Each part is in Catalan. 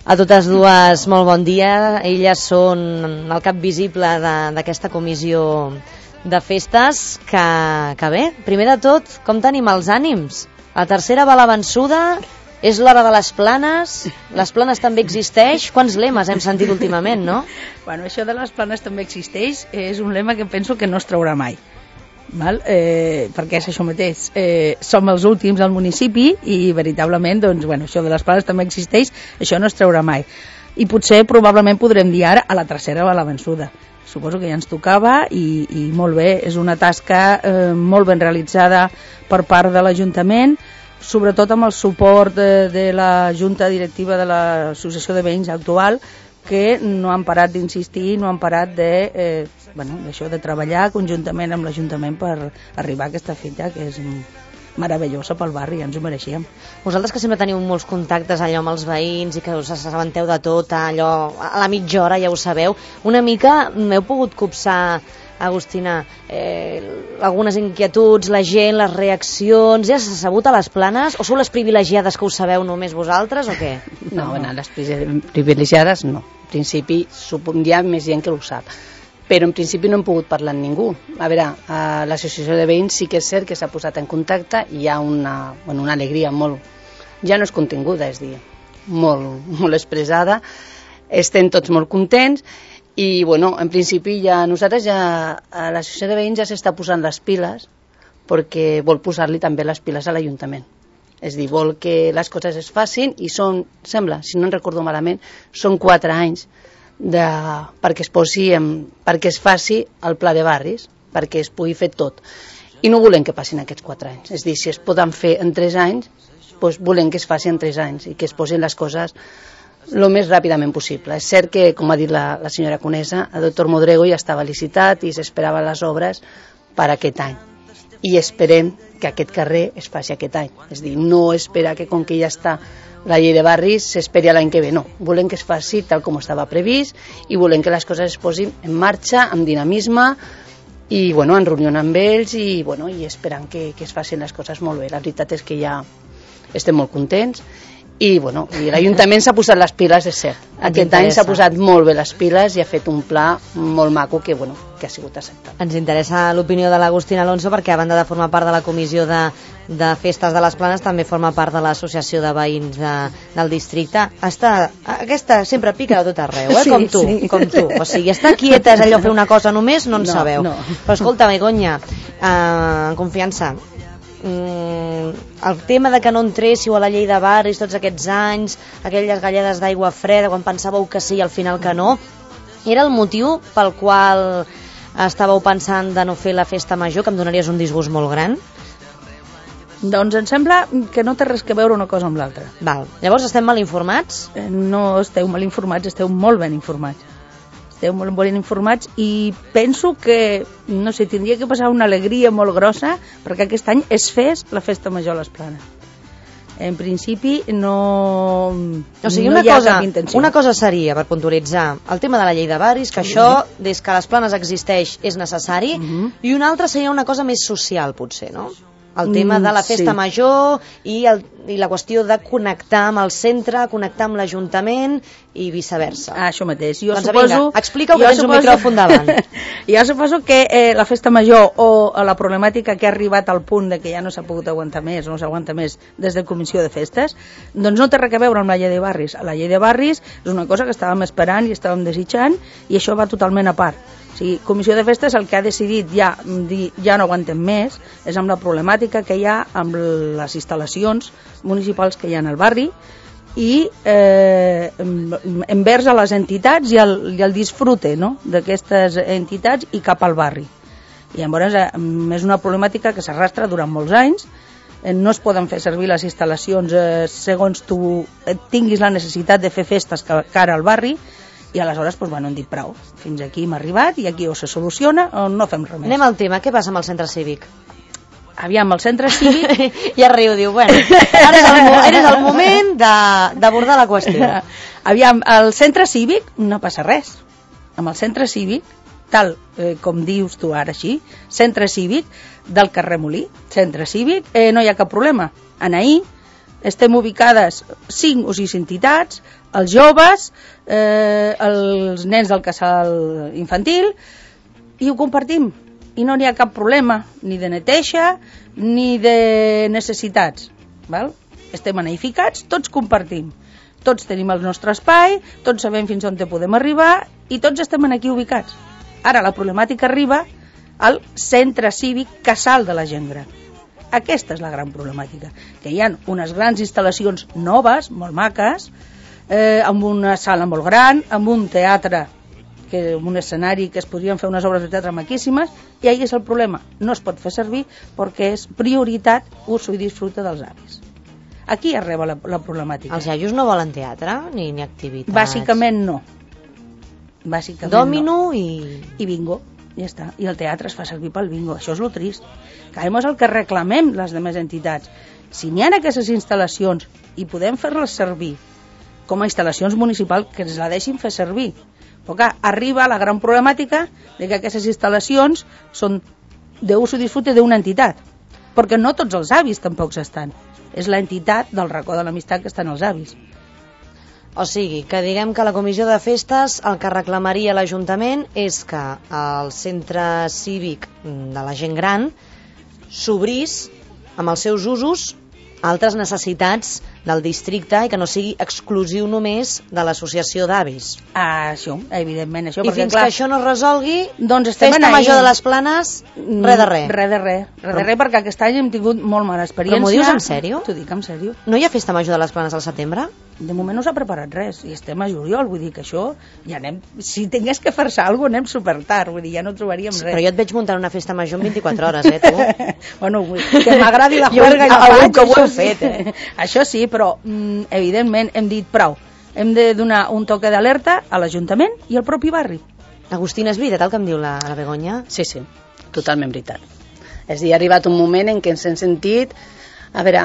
A totes dues, molt bon dia. Elles són el cap visible d'aquesta comissió de festes que bé, primer de tot, com tenim els ànims? La tercera va a la vençuda, és l'hora de les planes també existeix. Quants lemes hem sentit últimament, no? Bueno, això de les planes també existeix, és un lema que penso que no es traurà mai. Perquè és això mateix, som els últims al municipi i veritablement doncs, això de les planes també existeix, això no es traurà mai i potser probablement podrem dir ara a la tercera o a la vençuda. Suposo que ja ens tocava i molt bé, és una tasca molt ben realitzada per part de l'Ajuntament, sobretot amb el suport de la Junta Directiva de l'Associació de Veïns actual, que no han parat d'insistir, no han parat d'això de treballar conjuntament amb l'Ajuntament per arribar a aquesta fita que és meravellosa pel barri, ja ens ho mereixíem. Vosaltres que sempre teniu molts contactes allò amb els veïns i que us assabenteu de tot, allò a la mitja hora ja ho sabeu, una mica m'heu pogut copsar, Agustina, algunes inquietuds, la gent, les reaccions, ja s'ha sabut a les planes o sou les privilegiades que ho sabeu només vosaltres o què? No, les privilegiades no. En principi hi ha més gent que ho sap, però en principi no hem pogut parlar amb ningú. A veure, a l'associació de veïns sí que és cert que s'ha posat en contacte i hi ha una alegria molt, ja no és continguda, és dir, molt expressada, estem tots molt contents. I, en principi, nosaltres a l'associació de veïns ja s'està posant les piles perquè vol posar-li també les piles a l'Ajuntament. És dir, vol que les coses es facin i sembla, si no en recordo malament, són 4 anys perquè es faci el pla de barris, perquè es pugui fer tot. I no volem que passin aquests 4 anys. És dir, si es poden fer en 3 anys, doncs volem que es faci en 3 anys i que es posin les coses el més ràpidament possible. És cert que, com ha dit la senyora Conesa, el doctor Modrego ja estava licitat i s'esperaven les obres per aquest any. I esperem que aquest carrer es faci aquest any. És dir, no esperar que com que ja està la llei de barris s'esperi l'any que ve. No, volem que es faci tal com estava previst i volem que les coses es posin en marxa, amb dinamisme i en reunió amb ells i esperant que es facin les coses molt bé. La veritat és que ja estem molt contents. I l'Ajuntament s'ha posat les piles, és cert. Aquest any s'ha posat molt bé les piles i ha fet un pla molt maco que ha sigut acceptat. Ens interessa l'opinió de l'Agustín Alonso perquè a banda de formar part de la comissió de festes de les planes també forma part de l'associació de veïns del districte. Aquesta sempre pica de tot arreu, com tu. O sigui, estar quieta és allò fer una cosa només, no en sabeu. Però escolta, Begoña, en confiança, el tema de que no entréssiu a la llei de barris tots aquests anys, aquelles gallades d'aigua freda quan pensàveu que sí i al final que no, era el motiu pel qual estàveu pensant de no fer la festa major, que em donaries un disgust molt gran? Doncs em sembla que no té res que veure una cosa amb l'altra. Llavors estem mal informats? No esteu mal informats, esteu molt ben informats. Esteu molt ben informats i penso que, no sé, tindria que passar una alegria molt grossa perquè aquest any es fes la festa major a les Planes. En principi no hi ha cap intenció. Una cosa seria, per puntualitzar, el tema de la llei de barris, que això, des que les Planes existeix, és necessari, i una altra seria una cosa més social, potser, no? El tema de la festa major i la qüestió de connectar amb el centre, connectar amb l'Ajuntament i viceversa. Això mateix. Explica-ho, que tens un micròfon davant. Jo suposo que la festa major o la problemàtica que ha arribat al punt de que ja no s'ha pogut aguantar més, no s'aguanta més des de comissió de festes, doncs no té res a veure amb la llei de barris. La llei de barris és una cosa que estàvem esperant i estàvem desitjant i això va totalment a part. O sigui, comissió de festes el que ha decidit ja no aguantem més és amb la problemàtica que hi ha amb les instal·lacions municipals que hi ha al barri i envers a les entitats i el disfrute, no?, d'aquestes entitats i cap al barri. I llavors és una problemàtica que s'arrastra durant molts anys, no es poden fer servir les instal·lacions segons tu tinguis la necessitat de fer festes cara al barri. I aleshores hem dit prou, fins aquí hem arribat i aquí o se soluciona o no fem res més. Anem al tema, què passa amb el centre cívic? Aviam, el centre cívic... Ja riu, diu, ara és el moment d'abordar la qüestió. Aviam, al centre cívic no passa res. Amb el centre cívic, tal com dius tu ara així, centre cívic del carrer Molí, centre cívic, no hi ha cap problema. Ahir estem ubicades 5 o 6 entitats, els joves, els nens del casal infantil, i ho compartim. I no n'hi ha cap problema, ni de neteja, ni de necessitats. Val? Estem edificats, tots compartim. Tots tenim el nostre espai, tots sabem fins on podem arribar i tots estem aquí ubicats. Ara la problemàtica arriba al centre cívic Casal de la Gent Gran. Aquesta és la gran problemàtica, que hi ha unes grans instal·lacions noves, molt maques, amb una sala molt gran, amb un teatre, amb un escenari que es podrien fer unes obres de teatre maquíssimes, i ahí és el problema. No es pot fer servir perquè és prioritat uso i disfrute dels avis. Aquí arriba la problemàtica. Els iaios no volen teatre ni activitats? Bàsicament no. Dòmino no. I bingo, ja està. I el teatre es fa servir pel bingo. Això és lo trist. Que és el que reclamem les demés entitats. Si n'hi ha aquestes instal·lacions i podem fer-les servir com a instal·lacions municipals, que ens la deixin fer servir. Però clar, arriba la gran problemàtica de que aquestes instal·lacions són d'ús i disfrute d'una entitat. Perquè no tots els avis tampoc s'estan. És l'entitat del racó de l'amistat que estan els avis. O sigui, que diguem que la comissió de festes el que reclamaria l'Ajuntament és que el centre cívic de la gent gran s'obrís amb els seus usos a altres necessitats del districte i que no sigui exclusiu només de l'associació d'avis. Això, evidentment. Això, I perquè, fins clar, que això no es resolgui, doncs festa major de les Planes, res de res. Res de res, perquè aquest any hem tingut molt mala experiència. Però m'ho dius en sèrio? T'ho dic en sèrio. No hi ha festa major de les Planes al setembre? De moment no s'ha preparat res, i estem a juliol, vull dir que això ja anem, si tingués que fer-se alguna cosa, anem super tard, vull dir, ja no trobaríem res. Però jo et veig muntant una festa major en 24 hores, tu? Bueno, que m'agradi la juerga i la faig, que ho això heu fet, Això sí, però evidentment hem dit prou, hem de donar un toque d'alerta a l'Ajuntament i al propi barri. Agustina, és veritat el que em diu la Begoña? Sí, totalment veritat. És a dir, ha arribat un moment en què ens hem sentit, a veure,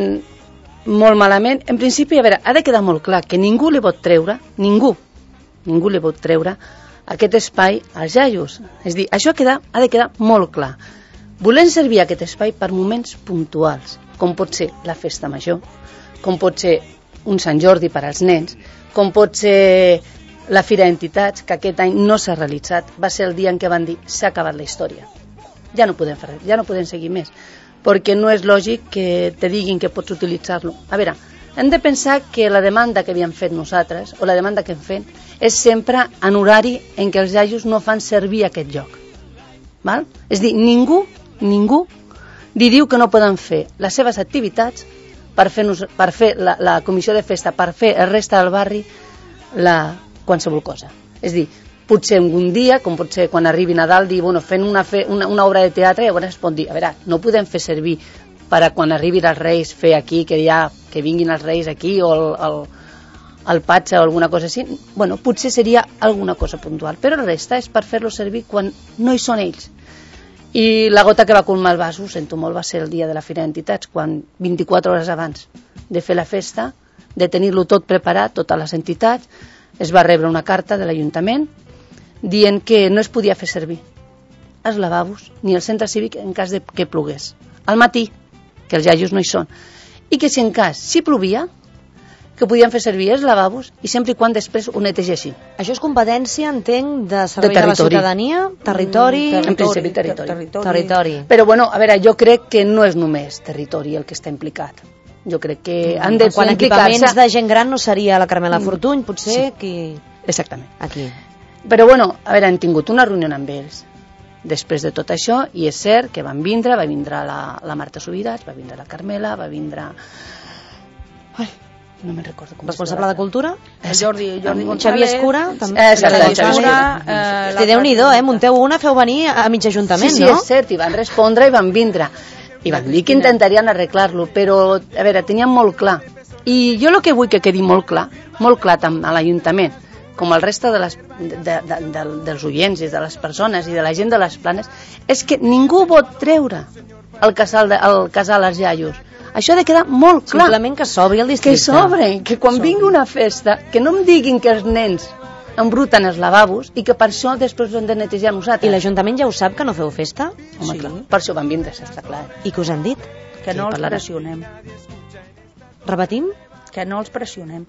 molt malament. En principi, a veure, ha de quedar molt clar que ningú li pot treure, ningú li pot treure aquest espai als iaios. És a dir, això ha de quedar molt clar. Volem servir aquest espai per moments puntuals, com pot ser la festa major, com pot ser un Sant Jordi per als nens, com pot ser la Fira d'Entitats, que aquest any no s'ha realitzat. Va ser el dia en què van dir s'ha acabat la història. Ja no podem fer res, ja no podem seguir més, perquè no és lògic que te diguin que pots utilitzar-lo. A veure, hem de pensar que la demanda que havíem fet nosaltres, o la demanda que hem fet, és sempre en horari en què els iaios no fan servir aquest lloc. Val? És a dir, ningú li diu que no poden fer les seves activitats per fer la comissió de festa, per fer el reste del barri qualsevol cosa. És a dir, potser un dia, com pot ser quan arribi Nadal, dir, bueno, fent una obra de teatre, llavors es pot dir, a veure, no podem fer servir per a quan arribin els Reis fer aquí, que vinguin els Reis aquí, o el patge o alguna cosa així. Bueno, potser seria alguna cosa puntual, però la resta és per fer-lo servir quan no hi són ells. I la gota que va colmar el vas, ho sento molt, va ser el dia de la Fira d'Entitats, quan 24 hores abans de fer la festa, de tenir-lo tot preparat, totes les entitats, es va rebre una carta de l'Ajuntament dient que no es podia fer servir els lavabos ni el centre cívic en cas de que plogués al matí, que els iaios no hi són, i que si plovia, que podien fer servir els lavabos i sempre i quan després ho netegessin. Això és competència, entenc, de serveis de la ciutadania? Territori? En principi territori. Però bueno, a veure, jo crec que no és només territori el que està implicat. Jo crec que han de quan equipaments de gent gran no seria la Carmela Fortuny, potser? Sí, exactament. Aquí. Però bueno, a veure, hem tingut una reunió amb ells després de tot això, i és cert que va vindre la Marta Subirats, va vindre la Carmela, va vindre... Ai, no me'n recordo com responsable de Cultura? El Jordi González. Xavier Escura, també. Déu-n'hi-do, munteu una, feu venir a mig ajuntament, no? Sí, és cert, i van respondre i van vindre. I van dir que intentarien arreglar-lo, però, a veure, teníem molt clar. I jo el que vull que quedi molt clar tant a l'Ajuntament, com el reste dels oients i de les persones i de la gent de les Planes, és que ningú pot treure el casal als iaios. Això ha de quedar molt clar. Simplement que s'obri el districte. Que s'obri, que quan vingui una festa, que no em diguin que els nens embruten els lavabos i que per això després ho hem de netejar nosaltres. I l'Ajuntament ja ho sap, que no feu festa? Home, clar, per això van vindre, està clar. I què us han dit? Que no els pressionem. Repetim? Que no els pressionem.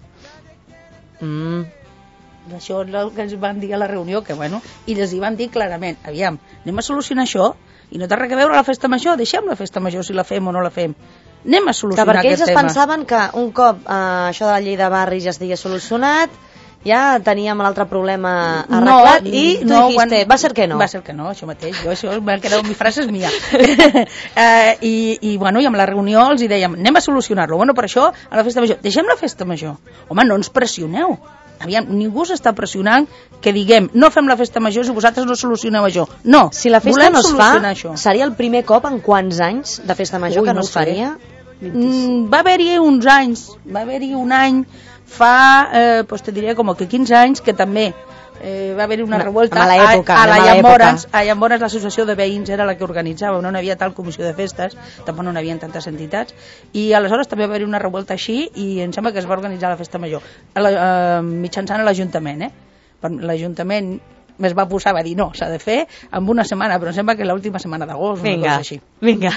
Això és el que ens van dir a la reunió, que bueno, i els hi van dir clarament, aviam, anem a solucionar això, i no té res a veure la festa major, deixem la festa major si la fem o no la fem. Anem a solucionar perquè aquest ells tema. es pensaven que un cop això de la llei de barris ja estigui solucionat, ja teníem l'altre problema arreglat i tu dijiste, va ser que no. Va ser que no, això mateix, jo això m'ha quedat, mi frase és mia. I bueno, i amb la reunió els hi dèiem, anem a solucionar-lo, bueno, per això a la festa major, deixem la festa major. Home, no ens pressioneu. Aviam, ningú s'està pressionant que diguem, no fem la festa major si vosaltres no solucioneu això. No, si la festa no es fa, això. Seria el primer cop en quants anys de festa major que no es faria? Va haver-hi uns anys, va haver-hi un any fa, pues te diria com que 15 anys, que també va haver-hi una revolta a Llamores, l'associació de veïns era la que organitzava, no hi havia tal comissió de festes, tampoc no hi havia tantes entitats, i aleshores també va haver-hi una revolta així i em sembla que es va organitzar la festa major mitjançant l'Ajuntament, l'Ajuntament es va posar, va dir no, s'ha de fer amb una setmana, però em sembla que l'última setmana d'agost, una cosa així. Vinga.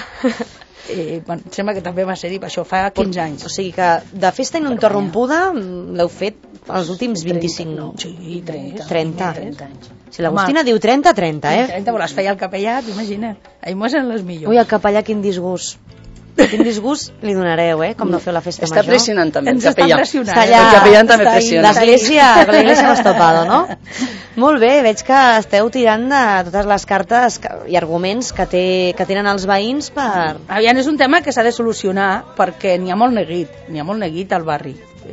Bueno, em sembla que també va ser-hi, això fa 15 anys. O sigui que de festa ininterrompuda l'heu fet els últims 25... No, sí, 30 anys. Si l'Agustina diu 30, 30, 30, però les feia el capellà, t'imagina. Ahir m'ho eren les millors. Ui, el capellà, quin disgust. Quin disgust li donareu, com no feu la festa major. Està pressionant també el capellà. Està allà, el capellà també pressiona. L'església m'ha estopado, no? Molt bé, veig que esteu tirant de totes les cartes i arguments que tenen els veïns per... Aviam, és un tema que s'ha de solucionar perquè n'hi ha molt neguit al barri.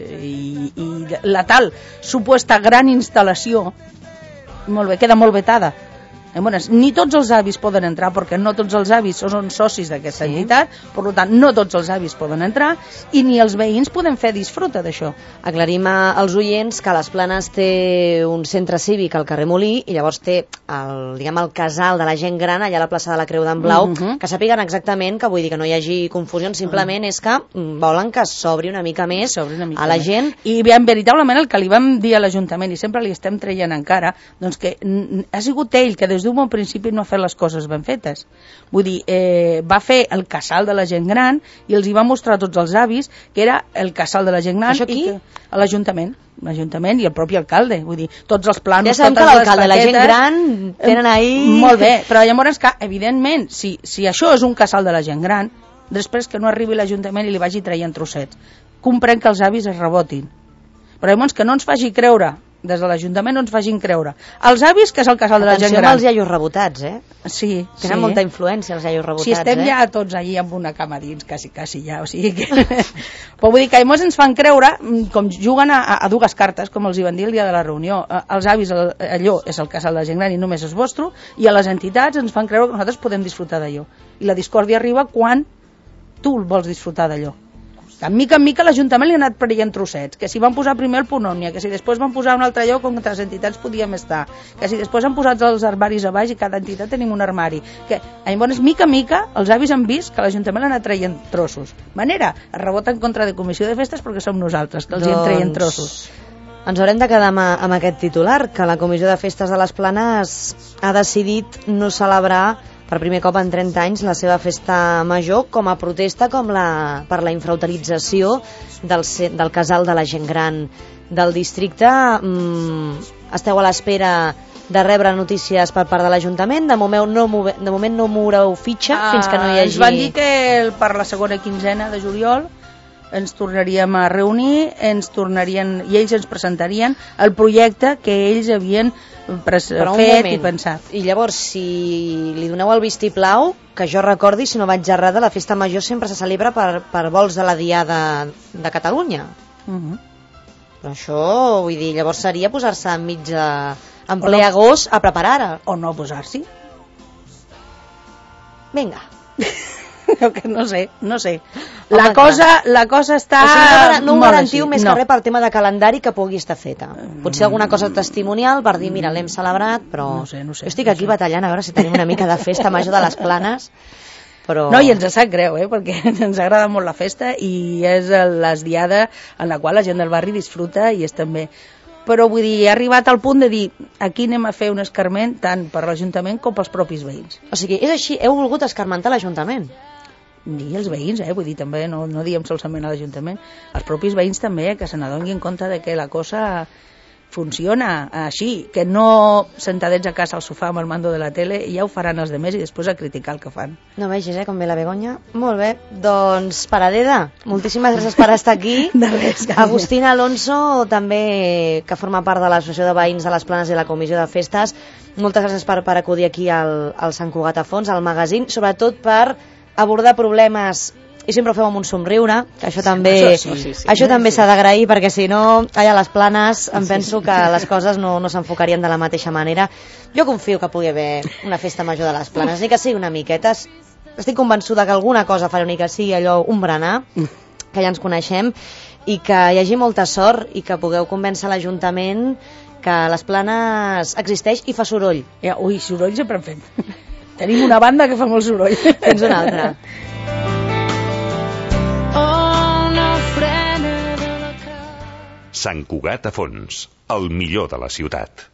I la tal suposta gran instal·lació queda molt vetada. Ni tots els avis poden entrar perquè no tots els avis són socis d'aquesta entitat, per tant no tots els avis poden entrar i ni els veïns podem fer disfruta d'això. Aclarim als oients que les Planes té un centre cívic al carrer Molí i llavors té el casal de la gent gran allà a la plaça de la Creu d'en Blau, que sàpiguen exactament, que vull dir que no hi hagi confusions, simplement és que volen que s'obri una mica més a la gent. I veritablement el que li vam dir a l'Ajuntament i sempre li estem traient encara, doncs que ha sigut ell que des d'un bon principi no ha fet les coses ben fetes. Vull dir, va fer el casal de la gent gran i els hi va mostrar a tots els avis que era el casal de la gent gran. Això aquí? A l'Ajuntament i el propi alcalde, vull dir, tots els plans... Ja sabem que l'alcalde i la gent gran tenen ahir... Molt bé, però llavors que, evidentment, si això és un casal de la gent gran, després que no arribi l'Ajuntament i li vagi traient trossets, comprenc que els avis es rebotin. Però llavors que no ens faci creure, des de l'Ajuntament no ens facin creure. Els avis, que és el casal de la gent gran. Atenció amb els iaios rebotats, Sí. Tenen molta influència els iaios rebotats, Si estem ja tots allí amb una cama dins, quasi ja, o sigui que... Però vull dir que llavors ens fan creure, com juguen a dues cartes, com els hi van dir el dia de la reunió. Els avis, allò és el casal de la gent gran i només és vostre, i a les entitats ens fan creure que nosaltres podem disfrutar d'allò. I la discòrdia arriba quan tu vols disfrutar d'allò. En mica l'Ajuntament li ha anat prenent trossets, que si van posar primer el Ponònia, que si després van posar un altre lloc on altres entitats podíem estar, que si després han posat els armaris a baix i cada entitat tenim un armari, que llavors mica els avis han vist que l'Ajuntament l'ha anat traient trossos. Manera, es rebota en contra de comissió de festes perquè som nosaltres que els hi hem traient trossos. Ens haurem de quedar amb aquest titular, que la Comissió de Festes de les Planes ha decidit no celebrar per primer cop en 30 anys la seva festa major com a protesta per la infrautilització del casal de la gent gran del districte. Esteu a l'espera de rebre notícies per part de l'Ajuntament. De moment no moureu fitxa fins que no hi hagi... Ens van dir que per la segona quinzena de juliol ens tornaríem a reunir, i ells ens presentarien el projecte que ells havien fet i pensat. I llavors, si li doneu el vistiplau, que jo recordi, si no vaig errada, la festa major sempre se celebra per vols de la Diada de Catalunya. Però això, vull dir, llavors seria posar-se en ple agost a preparar-ho. O no posar-s'hi. Vinga. Que no sé. La cosa està... O sigui, no ho garantiu més que res pel tema de calendari que pugui estar feta. Potser alguna cosa testimonial per dir, mira, l'hem celebrat, però... No sé. Jo estic aquí batallant a veure si tenim una mica de festa major de les Planes, però... No, i ens sap greu, perquè ens agrada molt la festa i és la diada en la qual la gent del barri disfruta i és també... Però vull dir, he arribat al punt de dir aquí anem a fer un escarment tant per l'Ajuntament com pels propis veïns. O sigui, és així, heu volgut escarmentar l'Ajuntament? i els veïns, vull dir, també no diem solament a l'Ajuntament, els propis veïns també, que se n'adoni en compte de que la cosa funciona així, que no sentadets a casa al sofà amb el mando de la tele, ja ho faran els demés i després a criticar el que fan. No vegis, com ve la Begoña. Molt bé, doncs Paradeda, moltíssimes gràcies per estar aquí. De res, Agustín Alonso, també, que forma part de l'Associació de Veïns de les Planes i la Comissió de Festes, moltes gràcies per acudir aquí al Sant Cugat a Fons, al magazín, sobretot per abordar problemes, i sempre ho feu amb un somriure, que això també això també s'ha d'agrair, perquè si no, allà a les Planes em penso que les coses no s'enfocarien de la mateixa manera. Jo confio que pugui haver una festa major de les Planes, ni que sigui una miqueta. Estic convençuda que alguna cosa farà, ni que sigui allò, un berenar, que ja ens coneixem, i que hi hagi molta sort i que pugueu convèncer l'Ajuntament que les Planes existeix i fa soroll. Ui, soroll sempre en fem. Tenim una banda que fa molt soroll. Fins una altra. Sant Cugat a Fons, el millor de la ciutat.